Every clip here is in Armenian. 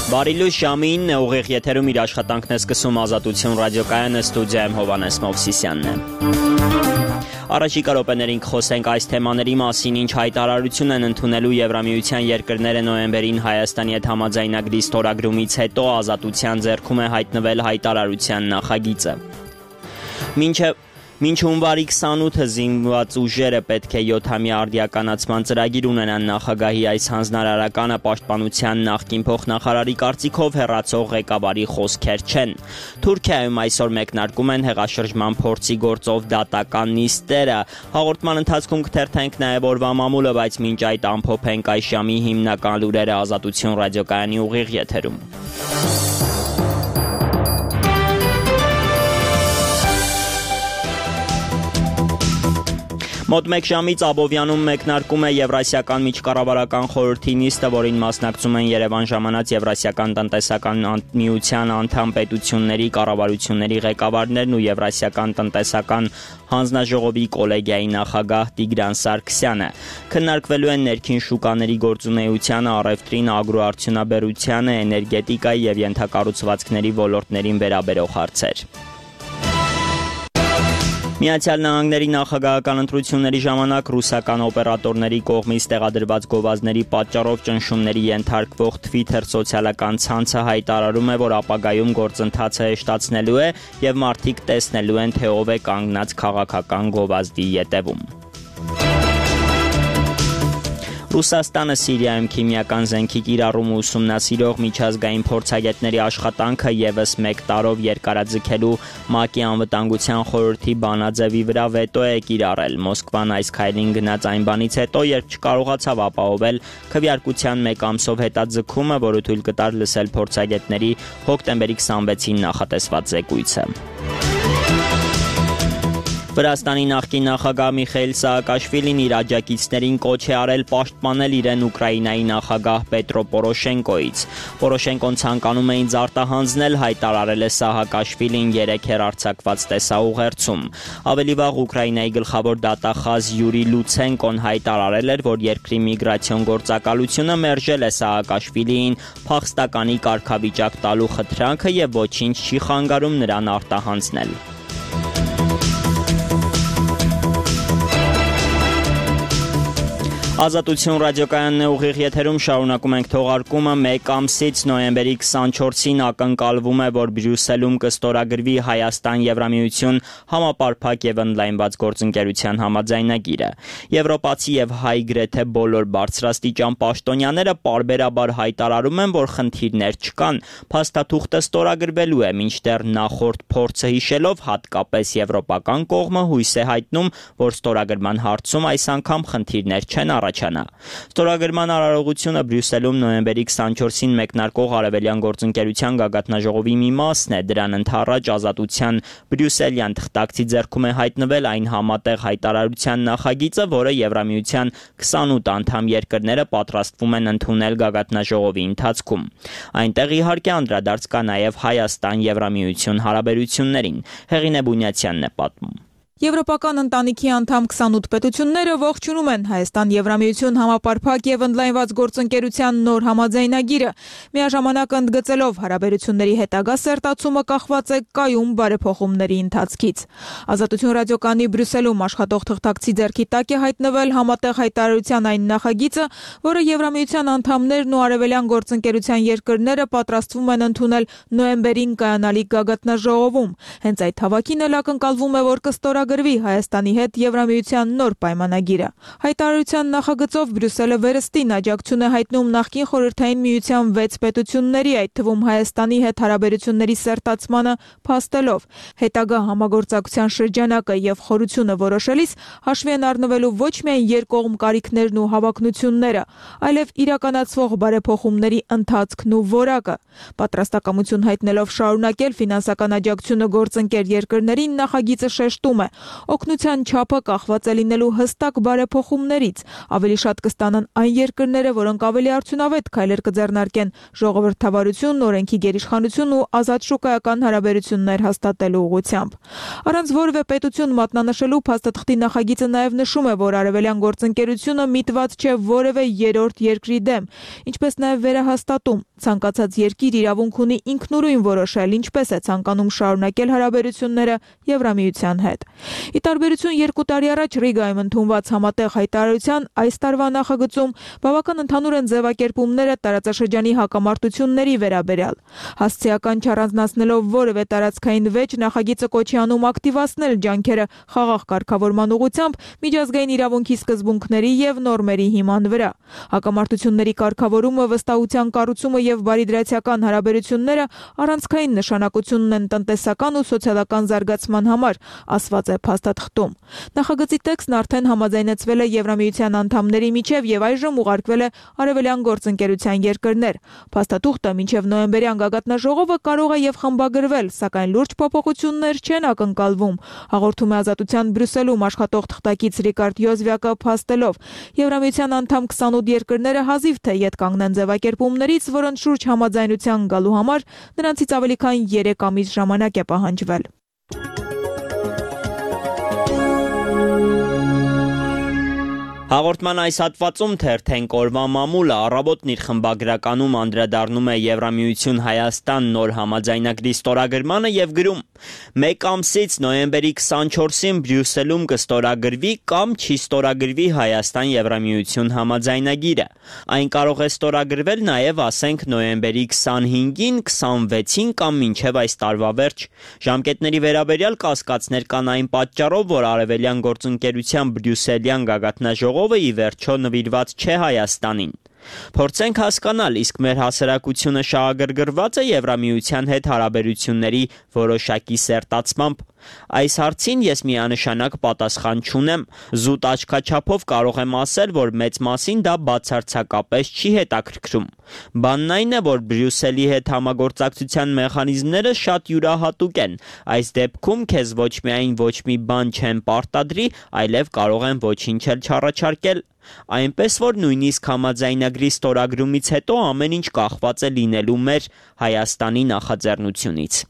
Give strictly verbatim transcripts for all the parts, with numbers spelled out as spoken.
Բարիլուս ժամին ուղիղ եթերում իր աշխատանքն է սկսում Ազատություն ռադիոկայանը, ստուդիայում Հովհաննես Մովսիսյանն է։ Առաջիկա րոպեներին կխոսենք այս թեմաների մասին, ինչ հայտարարություն են ընդունելու Եվրամիության երկրները նոյեմբերին Հայաստանի հետ համաձայնագրի ստորագրումից հետո Ազատության ձեռքում է հայտնվել հայտարարության նախագիծը։ Մինչև Մինչ հունվարի քսանութը զինված ուժերը պետք է յոթամյա արդիականացման ծրագիր ունենան նախագահի այս հանձնարարականը պաշտպանության նախկին փոխնախարարի կարծիքով հեռացող ղեկավարի խոսքեր չեն։ Թուրքիայում այսօր մեկնարկում են հեղաշրջման փորձի գործով դատական նիստերը։ Հաղորդման ընթացքում կթերթենք նաև օրվա մամուլը, բայց մինչ այդ ամփոփենք այս ժամի հիմնական լուրերը Ազատություն ռադիոկայանի ուղիղ եթերում։ Մոտ մեկ ժամից Աբովյանում մեկնարկում է Եվրասիական միջկառավարական խորհրդի նիստը, որին մասնակցում են Երևան ժամանած Եվրասիական տնտեսական միության անդամ պետությունների կառավարությունների ղեկավարներն ու Եվրասիական տնտեսական հանձնաժողովի կոլեգիայի նախագահ Տիգրան Սարգսյանը։ Քննարկվելու են ներքին շուկաների գործունեությանը, առևտրին, ագրոարդյունաբերությանը, էներգետիկայի և ենթակառուցվածքների ոլորտներին վերաբերող հարցեր։ Միացյալ Նահանգների նախագահական ընտրությունների ժամանակ ռուսական օպերատորների կողմից տեղադրված գովազդների պատճառով ճնշումների ենթարկվող Twitter սոցիալական ցանցը հայտարարում է, որ ապագայում գործընթացը հեշտացնելու է և մարդիկ տեսնելու են, թե ով է կանգնած քաղաքական գովազդի ետևում։ Ռուսաստանը Սիրիայում քիմիական զենքի կիրառումը ուսումնասիրող միջազգային փորձագետների աշխատանքը ևս մեկ տարով երկարաձգելու ՄԱԿ-ի անվտանգության խորհրդի բանաձևի վրա վետո է կիրառել։ Մոսկվան այս քայլին գնաց այն բանից հետո, երբ չկարողացավ ապահովել քվեարկության մեկ ամսով հետաձգումը, որը թույլ կտար լսել փորձագետների հոկտեմբերի քսանվեցին նախատեսված զեկույցը։ Վրաստանի նախկին նախագահ Միխայիլ Սահակաշվիլին իր աջակիցներին կոչ է արել պաշտպանել իրեն Ուկրաինայի նախագահ Պետրո Պորոշենկոից։ Պորոշենկոն ցանկանում է ինձ արտահանձնել, հայտարարել է Սահակաշվիլին երեկ հեռարձակված տեսաուղերձում։ Ավելի վաղ Ուկրաինայի գլխավոր դատախազ Յուրի Լուցենկոն հայտարարել էր, որ երկրի միգրացիոն գործակալությունը մերժել է Սահակաշվիլիին փախստականի կարգավիճակ տալու խնդրանքը և ոչինչ չի խանգարում նրան արտահանձնել։ Ազատություն ռադիոկայանն է ուղիղ եթերում, շարունակում ենք թողարկումը։ Մեկ ամսից նոյեմբերի քսանչորսին ակնկալվում է, որ Բրյուսելում կստորագրվի Հայաստան-Եվրամիություն համապարփակ և ընդլայնված գործընկերության համաձայնագիրը։ Եվրոպացի և հայ գրեթե բոլոր բարձրաստիճան պաշտոնյաները պարբերաբար հայտարարում են, որ խնդիրներ չկան, փաստաթուղթը ստորագրվելու է, մինչդեռ նախորդ փորձը հիշելով հատկապես եվրոպական կողմը հույս է հայտնում, որ ստորագրման հարցում այս անգամ խնդիրներ չեն առաջ Ստորագրման արարողությունը Բրյուսելում նոյեմբերի քսանչորսին մեկնարկող Արևելյան գործընկերության գագաթնաժողովի մի մասն է։ Դրան ընդառաջ Ազատության բրյուսելյան թղթակցի ձեռքում է հայտնվել այն համատեղ հայտարարության նախագիծը, որը Եվրամիության քսանութ անդամ երկրները պատրաստվում են ընդունել գագաթնաժողովի ընթացքում։ Այնտեղ իհարկե անդրադարձ կա նաև Հայաստան-Եվրամիություն հարաբերություններին։ Հեղինե Բունյացյանն է պատմում։ Եվրոպական ընտանիքի անդամ քսանութ պետությունները ողջունում են Հայաստան-Եվրամիություն համապարփակ և ընդլայնված գործընկերության նոր համաձայնագիրը, միաժամանակ ընդգծելով հարաբերությունների հետագա սերտացումը կախված է կայուն բարեփոխումների ընթացքից։ Ազատություն ռադիոկայանի Բրյուսելում աշխատող թղթակցի ձեռքի տակ է հայտնվել համատեղ հայտարարության այն նախագիծը, որը Եվրամիության անդամներն ու Արևելյան գործընկերության երկրները պատրաստվում են ընդունել նոյեմբերին կայանալիք գագաթնաժողովում։ Հենց այդ հավաքին էլ ակնկալվում է, որ կստորագրվի գրվի Հայաստանի հետ Եվրամիության նոր պայմանագիրը։ Հայտարարության նախագծով Բրյուսելը վերստին աջակցություն է հայտնում նախկին խորհրդային միության վեց պետությունների, այդ թվում Հայաստանի հետ հարաբերությունների սերտացմանը փաստելով։ Հետագա համագործակցության շրջանակը և խորությունը որոշելիս հաշվի են առնվելու ոչ միայն երկկողմ կարիքներն ու հավակնությունները, այլև իրականացվող բարեփոխումների ընթացքն ու որակը։ Պատրաստակամություն հայտնելով շարունակել ֆինանսական աջակցությունը գործընկեր երկրներին, նախագիծը շեշտում է, Օգնության չափը կախված է լինելու հստակ բարեփոխումներից։ Ավելի շատ կստանան այն երկրները, որոնք ավելի արդյունավետ քայլեր կձեռնարկեն ժողովրդավարություն, օրենքի գերիշխանություն ու ազատ շուկայական հարաբերություններ հաստատելու ուղղությամբ։ Առանց որևէ պետություն մատնանշելու փաստաթղթի նախագիծը նաև նշում է, որ արևելյան գործընկերությունը միտված չէ որևէ երրորդ երկրի դեմ, ինչպես նաև վերահաստատում ցանկացած երկիր իրավունք ունի ինքնուրույն որոշել, ինչպես է ցանկանում շարունակել հարաբերությունները Եվրամիության հետ։ Ի տարբերություն երկու տարի առաջ Ռիգայում ընդունված համատեղ հայտարարության, այս տարվա նախագծում բավական ընդհանուր են ձևակերպումները տարածաշրջանի հակամարտությունների վերաբերյալ։ Հասցեական չառանձնացնելով որևէ տարածքային վեճ, նախագիծը կոչի անում ակտիվացնել ջանքերը խաղաղ կարգավորման ուղղությամբ միջազգային իրավունքի սկզբունքների եւ նորմերի հիման վրա։ Հակամարտությունների կարգավորումը, վստահության կառուցումը եւ բարիդրացիական հարաբերությունները առանցքային նշանակություն ունեն տնտեսական ու սոցիալական զարգացման համար, ասված է փաստաթղթում։ Նախագծի տեքստն արդեն համաձայնեցվել է Եվրամիության անդամների միջև եւ այժմ ուղարկվել է արևելյան գործընկերության երկրներ։ Փաստաթուղթը մինչև նոյեմբերյան գագաթնաժողովը կարող է եւ խմբագրվել, սակայն լուրջ փոփոխություններ չեն ակնկալվում, հաղորդում է Ազատության Բրյուսելում աշխատող թղթակից Ռիկարդ Յոզվյակը փաստելով։ Եվրամիության անդամ քսանութ երկրները հազիվ թե ետ կանգնեն ձևակերպումներից, որոնց շուրջ համաձայնության գալու համար նրանցից ավելի քան երեք ամիս ժամանակ է պահանջվել։ Հաղորդման այս հատվածում թերթենք օրվա մամուլը առավոտն իր խմբագրականում անդրադառնում է Եվրամիություն Հայաստան նոր համաձայնագրի ստորագրմանը եւ գրում. «Մեկ ամսից նոյեմբերի քսանչորսին Բրյուսելում կստորագրվի կամ չի ստորագրվի Հայաստան Եվրամիություն համաձայնագիրը։ Այն կարող է ստորագրվել նաեւ, ասենք, նոյեմբերի քսանհինգին, քսանվեցին կամ մինչեւ այս տարվա վերջ։ Ժամկետների վերաբերյալ կասկածներ կան այն պատճառով, որ արևելյան գործընկերության Բրյուսելյան գագաթնաժողովը ի վերջո նվիրված չէ Հայաստանին։ Փորձենք հասկանալ, իսկ մեր հասարակությունը շահագրգռված է Եվրամիության հետ հարաբերությունների որոշակի սերտացմամբ։ Այս հարցին ես միանշանակ պատասխան չունեմ։ Զուտ աչքաչափով կարող եմ ասել, որ մեծ մասին դա բացարձակապես չի հետաքրքրում։ Բանն այն է, որ Բրյուսելի հետ համագործակցության մեխանիզմները շատ յուրահատուկ են։ Այս դեպքում քեզ ոչ միայն ոչ մի բան չեն պարտադրի, այլև կարող են ոչինչ էլ չառաջարկել։ Այնպես որ նույնիսկ համաձայնագրի ստորագրումից հետո ամեն ինչ կախված է լինելու մեր Հայաստանի նախաձեռնությունից։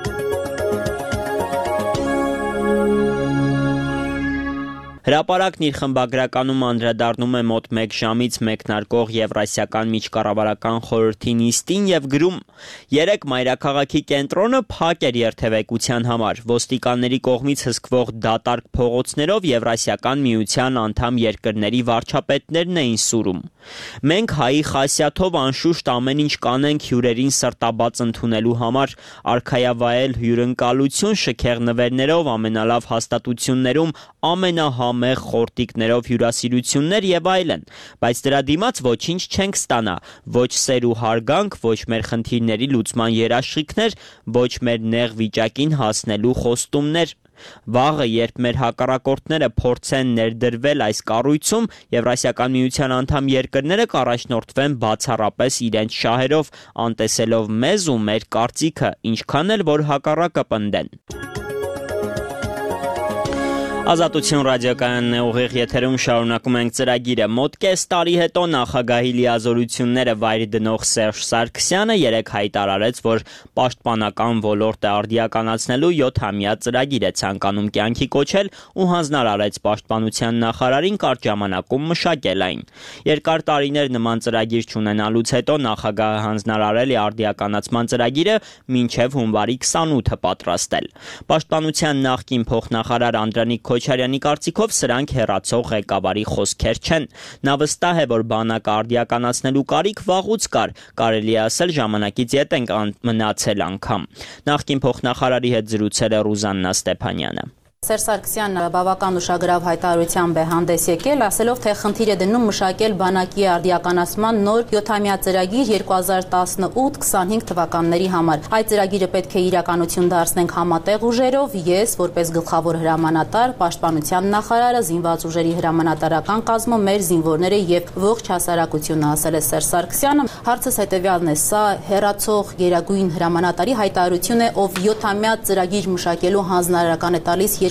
Հրապարակն իր խմբագրականում անդրադառնում է մոտ մեկ ժամից մեկնարկող Եվրասիական միջկառավարական խորհրդի նիստին եւ գրում. «Երեկ մայրաքաղաքի կենտրոնը փակ էր երթևեկության համար։ Ոստիկանների կողմից հսկվող դատարկ փողոցներով Եվրասիական միության անդամ երկրների վարչապետներն էին սուրում։ Մենք հայի խասյաթով անշուշտ ամեն ինչ կանենք հյուրերին սրտաբաց ընդունելու համար, արքայավայել հյուրընկալություն, շքեղ նվերներով, ամենալավ հաստատություններում ամենահամեղ խորտիկներով հյուրասիրություններ եւ այլն, բայց դրա դիմաց ոչինչ չենք ստանա, ոչ սեր ու հարգանք, ոչ մեր խնդիրների լուծման երաշխիքներ, ոչ մեր նեղ վիճակին հասնելու խոստումներ։ Վաղը, երբ մեր հակառակորդները փորձեն ներդրվել այս կառույցում, Եվրասիական միության անդամ երկրները կառաջնորդվեն բացառապես իրենց շահերով, անտեսելով մեզ ու մեր կարծիքը, ինչքան էլ որ հակառակը պնդեն»։ Ազատություն ռադիոկայանն է, ուղիղ եթերում շարունակում ենք ծրագիրը։ Մոտ կես տարի հետո նախագահի լիազորությունները վայր դնող Սերժ Սարգսյանը երեկ հայտարարեց, որ պաշտպանական ոլորտը արդիականացնելու յոթամյա ծրագիր է ցանկանում կյանքի կոչել ու հանձնարարեց պաշտպանության նախարարին կարճ ժամանակում մշակել այն։ Երկար տարիներ նման ծրագիր չունենալուց հետո նախագահը հանձնարարել է արդիականացման ծրագիրը մինչև հունվարի քսանութը պատրաստել։ Պաշտպանության նախկին փոխնախարար Անդրանիկ Քոչարյանի կարծիքով սրանք հեռացող ղեկավարի խոսքեր չեն։ Նա վստահ է, որ բանակը արդիականացնելու կարիք վաղուց կար, կարելի է ասել ժամանակից ետ ենք մնացել անգամ։ Նախկին փոխնախարարի հետ զրուցել է Ռուզաննա Ստեփանյանը։ Սերժ Սարգսյանը բավական ուշագրավ հայտարարությամբ է հանդես եկել, ասելով, թե խնդիր է դնում մշակել բանակի արդիականացման նոր յոթամյա ծրագիր երկու հազար տասնութ քսանհինգ թվականների համար։ Այդ ծրագիրը պետք է իրականություն դարձնենք համատեղ ուժերով, ես, որպես գլխավոր հրամանատար, պաշտպանության նախարարը, զինված ուժերի հրամանատարական կազմը, մեր զինվորները եւ ողջ հասարակությունը, ասել է Սերժ Սարգսյանը։ Հարցս հետեւյալն է, սա հերացող գերագույն հրամանատարի հայտարարություն է, ով յոթամյա ծրագիր մշակելու հանձնարարական է տալիս երկու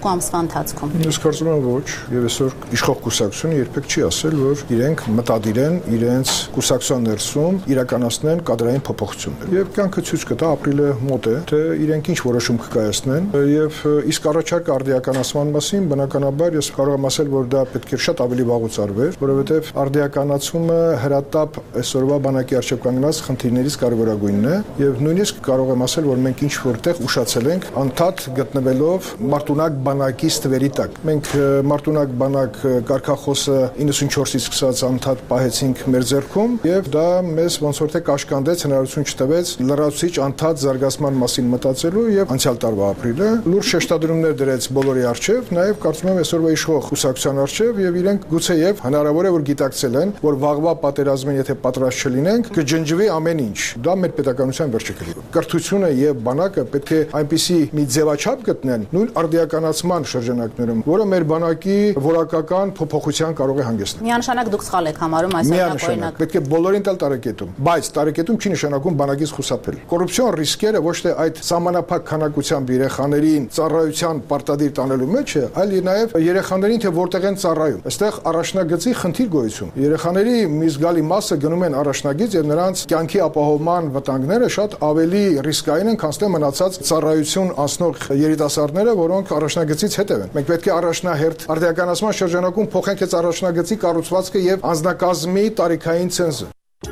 երկու ամսվա ընթացքում։ Ես կարծում եմ ոչ, եւ այսօր իշխող կուսակցությունը երբեք չի ասել, որ իրենք մտադիր են իրենց կուսակցության ներսում իրականացնեն կադրային փոփոխություններ։ Եվ կյանքը ցույց կտա, ապրիլը մոտ է, թե իրենք ինչ որոշում կկայացնեն, եւ իսկ առաջարկը արդիականացման մասին բնականաբար ես կարող եմ ասել, որ դա պետք է շատ ավելի վաղուց արվեր, որովհետեւ արդիականացումը հրատապ այսօրվա բանակի արժեք կանգնած խնդիրներից կարևորագույնն է, եւ նույնիսկ կարող եմ ասել, որ մենք ինչ որտեղ ուշացել ենք անդադ գտնվելով մարտունակ բանակի ստվերի տակ։ Մենք մարտունակ բանակ կարգախոսը իննսունչորսից սկսած անդադ պահեցինք մեր ձեռքում եւ դա մեզ ոնց որ թե կաշկանդեց, հնարավորություն չտվեց լրացուցիչ անդադ զարգացման մասին մտածելու եւ անցյալ տարվա ապրիլը լուրջ շեշտադրումներ դրեց բոլորի արչեւ, նաեւ կարծում եմ այսօրվա իշխող կուսակցության արչեւ եւ իրենք գուցեև հնարավոր է որ գիտակցել են, որ վաղվա պատերազմին եթե պատրաստ չլինենք, կջնջվի ամեն ինչ։ Դա մեր պետականության վերջը կլինի։ Կրթությունը եւ բանակը պետք է այնպիսի մի ձևաչափ գտնեն նույն արդիականացման շրջանակներում, որը մեր բանակի որակական փոփոխության կարող է հանգեցնել։ Միանշանակ դուք սխալ եք համարում այս օրինակ։ Պետք է բոլորին տալ տարեկետում, բայց տարեկետում չի նշանակում բանակից խուսափել։ Կոռուպցիոն ռիսկերը ոչ թե այդ սահմանափակ քանակությամբ երեխաներին ծառայության պարտադիր տանելու մեջ է, այլ նաև երեխաներին թե որտեղ են ծառայում։ Այստեղ առաջնագծի խնդիր գոյություն։ Երեխաների մի զգալի մասը գնում են առաջնագիծ եւ նրանց կյանքի ապահովման վտանգները շատ ավելի ռիսկային են, քան թե մնացած ծառայություն անցնող երիտասարդները, որոնք առաջնագծից հետև են։ Մենք պետք է առաջնահերթ արդիականացման շրջանակում փոխենք այս առաջնագծի կառուցվածքը եւ անձնակազմի տարիքային ցենզը։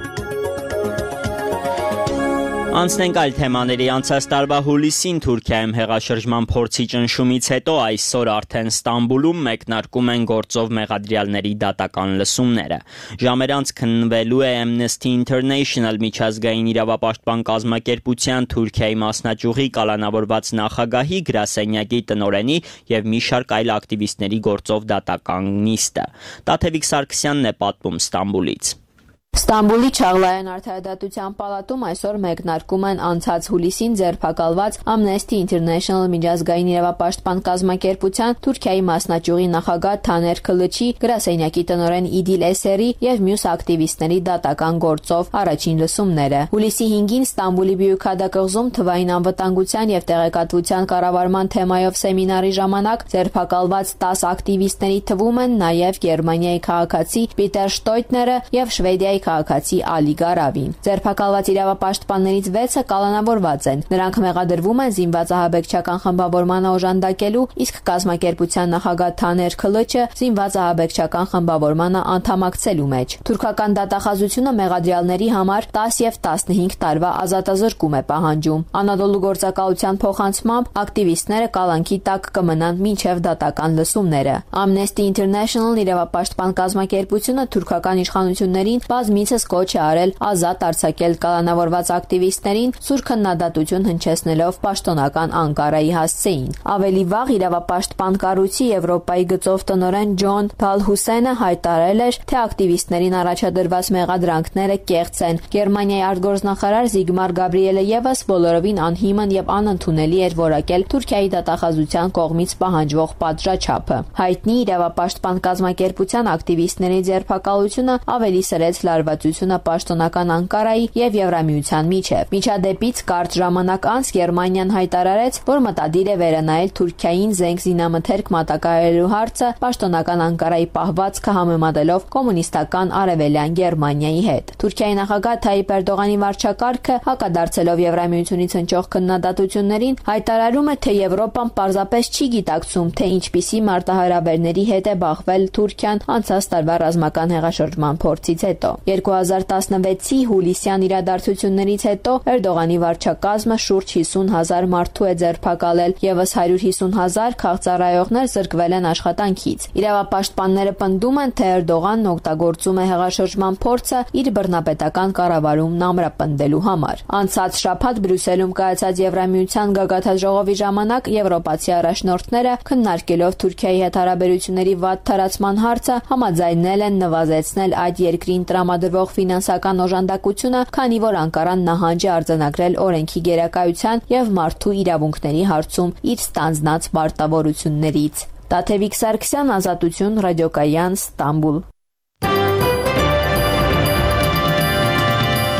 Անցնենք այլ թեմաների։ Անցած տարվա հուլիսին Թուրքիայում հեղաշրջման փորձի ճնշումից հետո այսօր արդեն Ստամբուլում մեկնարկում են գործով մեղադրյալների դատական լսումները։ Ժամեր անց քննվելու է Amnesty International միջազգային իրավապաշտպան կազմակերպության Թուրքիայի մասնաճյուղի կալանավորված նախագահի գրասենյակի տնօրենի եւ մի շարք այլ ակտիվիստների գործով դատական նիստը։ Տաթևիկ Սարգսյանն է պատմում Ստամբուլից։ Ստամբուլի Չաղլայան արդարադատության պալատում այսօր մեկնարկում են անցած հուլիսին ձերբակալված Amnesty International միջազգային իրավապաշտպան կազմակերպության Թուրքիայի մասնաճյուղի նախագահ Թաներ Քլիչի, գրասենյակի տնօրեն Իդիլ Էսերի եւ մյուս ակտիվիստների դատական գործով առաջին լսումները։ Հուլիսի հինգին Ստամբուլի Բյուքադակղզում թվային անվտանգության եւ տեղեկատվության կառավարման թեմայով սեմինարի ժամանակ ձերբակալված տասը ակտիվիստների թվում են նաեւ Գերմանիայի քաղաքացի Պիտեր Շտոյտները եւ Շվեդիայի քաղաքացի Ալի Գարավին։ Ձերբակալված իրավապաշտպաններից վեցը կալանավորված են։ Նրանք մեղադրվում են զինված ահաբեկչական խմբավորմանը օժանդակելու, իսկ կազմակերպության նախագահ Թաներ Քլիչը զինված ահաբեկչական խմբավորմանը անդամակցելու մեջ։ Թուրքական դատախազությունը մեղադրյալների համար տասը եւ տասնհինգ տարվա ազատազրկում է պահանջում։ Անադոլու գործակալության փոխանցմամբ ակտիվիստները կալանքի տակ կմնան մինչև դատական լսումները։ Amnesty International իրավապաշտպան կազմակերպությունը թուրքական իշխանություններին բազմիցս կոչ է արել ազատ արձակել կալանավորված ակտիվիստներին, սուր քննադատություն հնչեցնելով պաշտոնական Անկարայի հասցեին։ Ավելի վաղ իրավապաշտպան կառույցի Եվրոպայի գծով տնօրեն Ջոն Բալհուսենը հայտարարել էր, թե ակտիվիստներին առաջադրված մեղադրանքները կեղծ են։ Գերմանիայի արտգործնախարար Զիգմար Գաբրիելը եւս բոլորովին անհիմն եւ անընդունելի էր որակել Թուրքիայի դատախազության կողմից պահանջվող պատժաչափը։ Հայտնի իրավապաշտպան կազմակերպության ակտիվիստների ձերբակալությունը ավելի սրեց լարվածությունը պաշտոնական Անկարայի եւ Եվրամիության միջև։ Միջադեպից կարճ ժամանակ անց Գերմանիան հայտարարեց, որ մտադիր է վերանայել Թուրքիային զենք զինամթերք մատակարարելու հարցը պաշտոնական Անկարայի պահվածքը համեմատելով կոմունիստական արևելյան Գերմանիայի հետ։ Թուրքիայի նախագահ Թայիպ Էրդողանի վարչակարգը հակադարձելով Եվրամիությունից հնչող քննադատություններին հայտարարում է, թե Եվրոպան պարզապես չի գիտակցում, թե ինչպիսի մարտահրավերների հետ է բախվել Թուրքիան անցած տարվա ռազմական հեղաշրջման փորձից հետո։ երկու հազար տասնվեցի հուլիսյան իրադարձություններից հետո Էրդողանի վարչակազմը շուրջ հիսուն հազար մարդու է ձերբակալել, եւս հարյուր հիսուն հազար քաղցառայողներ զրկվել են աշխատանքից։ Իրավապաշտպանները պնդում են, թե Էրդողանն օգտագործում է հեղաշրջման փորձը իր բռնապետական կառավարումն ամրապնդելու համար։ Անցած շաբաթ Բրյուսելում կայացած Եվրամիության գագաթաժողովի ժամանակ եվրոպացի առաջնորդները քննարկելով Թուրքիայի հետ հարաբերությունների վատ թարացման հարցը համաձայնել են նվազեցնել այդ երկրին տրամադրվող ֆինանսական օժանդակությունը, քանի որ Անկարան նահանջ է արձանագրել օրենքի գերակայության եւ մարդու իրավունքների հարցում իր ստանձնած պարտավորություններից։ Տաթևիկ Սարգսյան, Ազատություն, Ռադիոկայան, Ստամբուլ։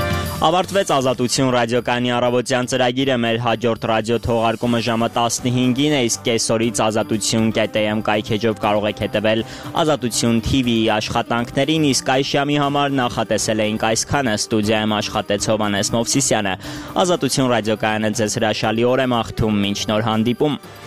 Ավարտվեց Ազատություն ռադիոկայանի առավոտյան ծրագիրը, մեր հաջորդ ռադիո թողարկումը ժամը տասնհինգին է, իսկ կեսօրից ազատություն կետ am կայքեջով կարող եք հետևել Ազատություն թի վի աշխատանքներին, իսկ այս ժամի համար նախատեսել էինք այսքանը։ Ստուդիայում աշխատեց Հովհաննես Մովսիսյանը։ Ազատություն ռադիոկայանը ձեզ հրաշալի օր է մաղթում, մինչ նոր հանդիպում։